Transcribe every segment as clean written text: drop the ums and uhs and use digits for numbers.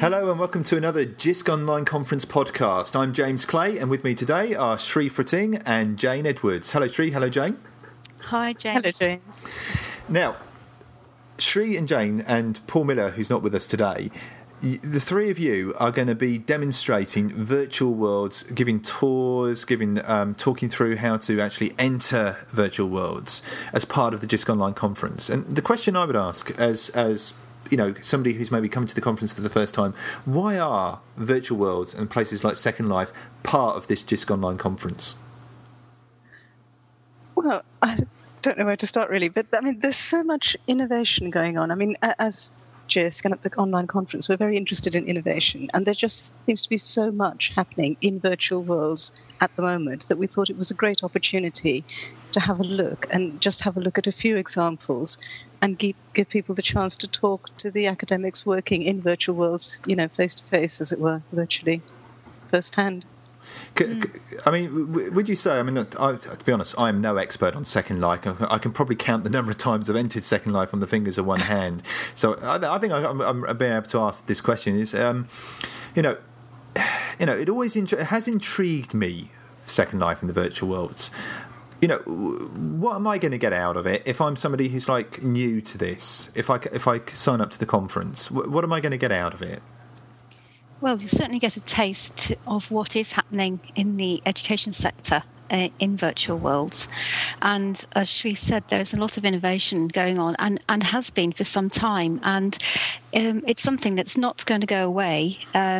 Hello and welcome to another JISC Online Conference podcast. I'm James Clay, and with me today are Sri Frating and Jane Edwards. Hello Sri, hello Jane. Hi James. Hello James. Now, Sri and Jane and Paul Miller, who's not with us today, the three of you are going to be demonstrating virtual worlds, giving tours, talking through how to actually enter virtual worlds as part of the JISC Online Conference. And the question I would ask as you know, somebody who's maybe coming to the conference for the first time, why are virtual worlds and places like Second Life part of this JISC Online Conference? Well, I don't know where to start really, but I mean, there's so much innovation going on. I mean, as JISC and at the online conference, we're very interested in innovation, and there just seems to be so much happening in virtual worlds at the moment that we thought it was a great opportunity to have a look at a few examples and give people the chance to talk to the academics working in virtual worlds, you know, face to face, as it were, virtually, firsthand. I mean, would you say, I mean, to be honest, I'm no expert on Second Life. I can probably count the number of times I've entered Second Life on the fingers of one hand. So I think I'm being able to ask this question is, it always has intrigued me, Second Life in the virtual worlds. You know, what am I going to get out of it if I'm somebody who's like new to this? If I sign up to the conference, what am I going to get out of it? Well, you certainly get a taste of what is happening in the education sector in virtual worlds. And as Sri said, there's a lot of innovation going on and has been for some time. And it's something that's not going to go away.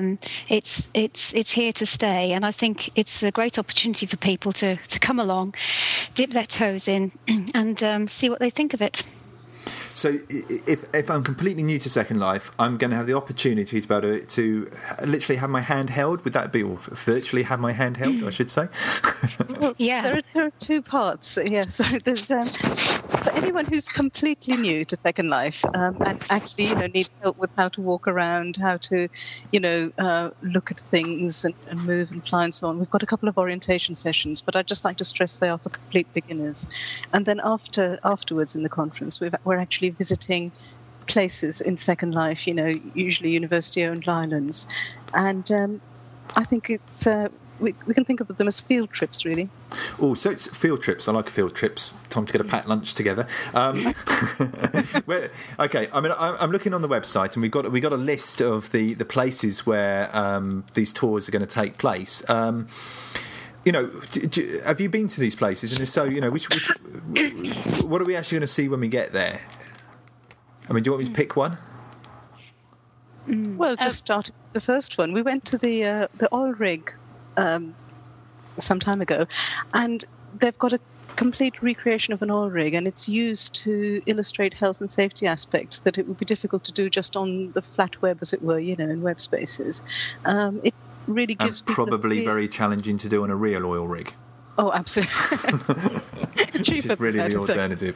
It's here to stay. And I think it's a great opportunity for people to come along, dip their toes in and see what they think of it. So if I'm completely new to Second Life, I'm going to have the opportunity to be able to literally have my hand held. Would that be, or virtually have my hand held, I should say? Well, yeah. There are two parts. Yeah, so there's for anyone who's completely new to Second Life and actually, you know, needs help with how to walk around, how to, you know, look at things and move and fly and so on. We've got a couple of orientation sessions, but I'd just like to stress they are for complete beginners. And then afterwards in the conference, we're actually visiting places in Second Life, you know, usually university-owned islands. And I think it's we can think of them as field trips, really. Oh, so it's field trips. I like field trips. Time to get a packed lunch together. Okay, I mean, I'm looking on the website, and we got a list of the places where these tours are going to take place. You know, have you been to these places? And if so, you know, what are we actually going to see when we get there? I mean, do you want me to pick one? Well, just start the first one. We went to the oil rig some time ago, and they've got a complete recreation of an oil rig, and it's used to illustrate health and safety aspects that it would be difficult to do just on the flat web, as it were, you know, in web spaces. It really gives people probably very challenging to do on a real oil rig. Oh, absolutely. Which is really the alternative.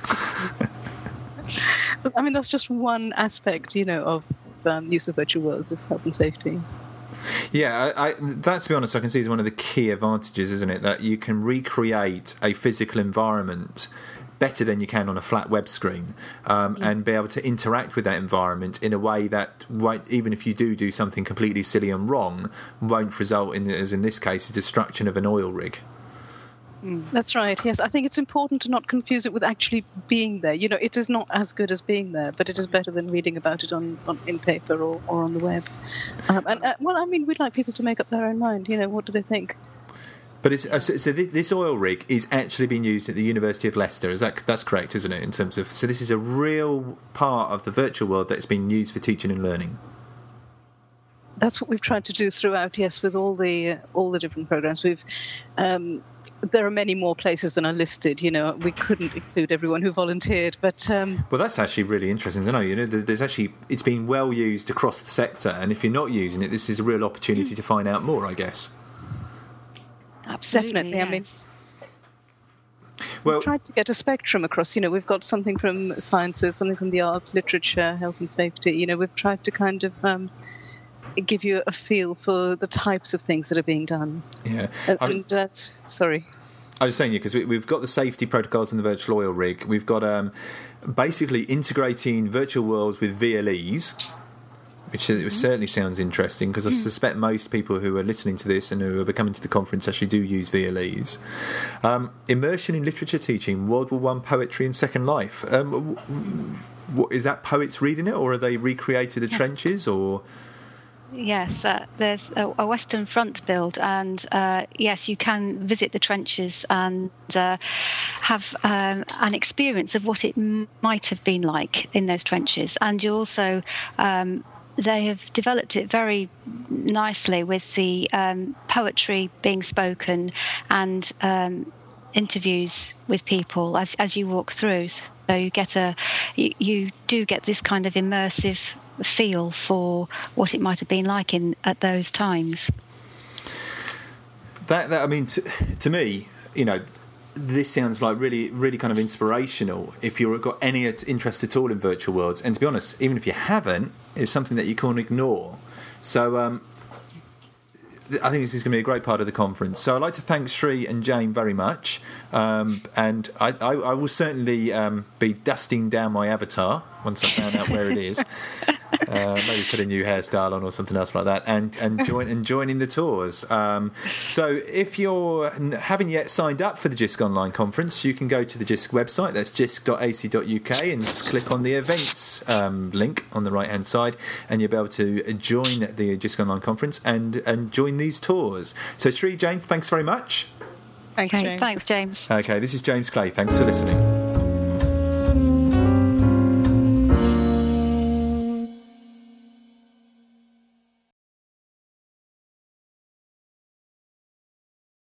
So, I mean, that's just one aspect, you know, of use of virtual worlds is health and safety. Yeah, that, to be honest, I can see is one of the key advantages, isn't it? That you can recreate a physical environment better than you can on a flat web screen, and be able to interact with that environment in a way that, even if you do something completely silly and wrong, won't result in, as in this case, the destruction of an oil rig. That's right, yes. I think it's important to not confuse it with actually being there. You know, it is not as good as being there, but it is better than reading about it in paper or on the web. Well, I mean, we'd like people to make up their own mind. You know, what do they think? But this oil rig is actually being used at the University of Leicester. That's correct, isn't it? In terms of, so this is a real part of the virtual world that's being used for teaching and learning. That's what we've tried to do throughout, yes, with all the different programs. There are many more places than are listed. You know, we couldn't include everyone who volunteered, but well, that's actually really interesting to know. You know, there's actually, it's been well used across the sector, and if you're not using it, this is a real opportunity to find out more, I guess. Absolutely, definitely. yes. I mean, we've tried to get a spectrum across. You know, we've got something from sciences, something from the arts, literature, health and safety. You know, we've tried to kind of give you a feel for the types of things that are being done. Yeah. Sorry. I was saying, because we've got the safety protocols in the virtual oil rig. We've got basically integrating virtual worlds with VLEs, which certainly sounds interesting, because I suspect most people who are listening to this and who are coming to the conference actually do use VLEs. Immersion in literature teaching, World War I poetry and Second Life. What, is that poets reading it, or are they recreated the trenches, or...? Yes, there's a Western Front build, and yes, you can visit the trenches and have an experience of what it might have been like in those trenches. And you also, they have developed it very nicely with the poetry being spoken and interviews with people as you walk through. So you do get this kind of immersive feel for what it might have been like at those times. That I mean, to me, this sounds like really, really kind of inspirational if you've got any interest at all in virtual worlds. And to be honest, even if you haven't, it's something that you can't ignore. So I think this is going to be a great part of the conference. So I'd like to thank Sri and Jane very much. And I will certainly be dusting down my avatar once I found out where it is. Maybe put a new hairstyle on or something else like that, and joining the tours. So if you haven't yet signed up for the JISC online conference, you can go to the JISC website. That's jisc.ac.uk, and just click on the events link on the right hand side, and you'll be able to join the JISC online conference and join these tours. So Sri, Jane, thanks very much. Thanks, James. Thanks, James. Okay, this is James Clay. Thanks for listening.